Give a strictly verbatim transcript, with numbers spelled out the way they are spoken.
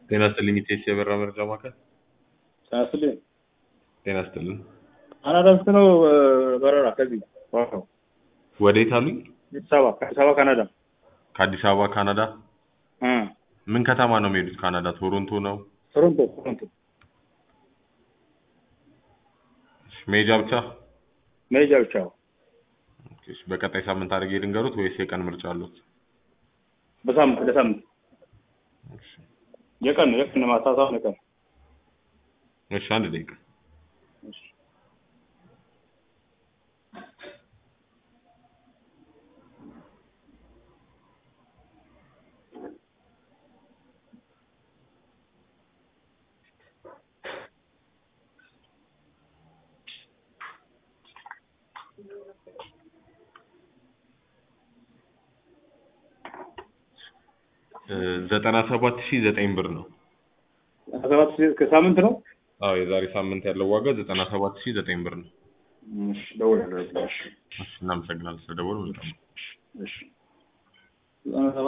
ጤና ይስጥልኝ ኢቴስ የበራ መረጃ ማዕከል። ሳስልኝ ጤና ይስጥልኝ። ካናዳ ውስጥ ነው በረራ ከዚህ ዋው ወዴት አሉኝ? አዲስ አበባ ከአዲስ አበባ ካናዳ ከአዲስ አበባ ካናዳ። እ ምን ከተማ ነው የሚሄዱት? ካናዳ ቶሮንቶ ነው? ቶሮንቶ ቶሮንቶ መሄጃ ብቻ? መሄጃ ብቻ። ኦኬ። በቀጣይ ሳምንት አድርጌ ልንገሩት ወይስ የቀን ምርጫ አሉት? በሳምንት ለሳምንት እሺ የቀን የቀን ማሳሳብ የቀን እሺ አንድ ደቂቃ እሺ ዘጠና ሰባት ሺህ ዘጠኝ ብር ነው። ዘጠና ሰባት ሺህ ከሳምንት ነው? አዎ የዛሬ ሳምንት ያለው ዋጋ ዘጠና ሰባት ሺህ ዘጠኝ ብር ነው። እሺ ደውላለሁ። እሺ እሺ እናመሰግናለን ስለደወሉ። እሺ